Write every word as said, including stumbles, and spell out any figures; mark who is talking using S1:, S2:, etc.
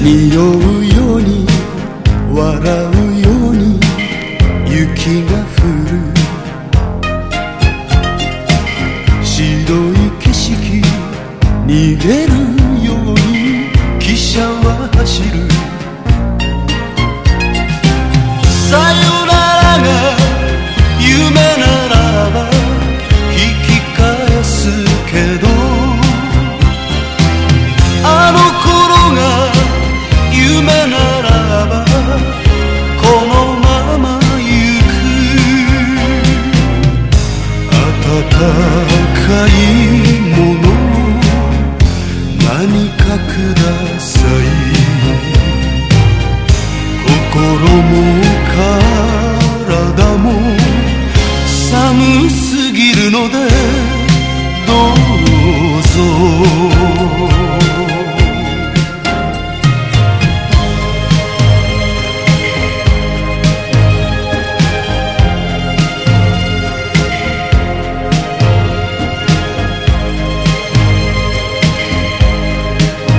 S1: 匂うように笑うように雪が降る白い景色逃げるように汽車は走るさよならが夢ならば引き返すけどあの頃が夢ならばこのまま行く温かいもの何かください心も体も寒すぎるので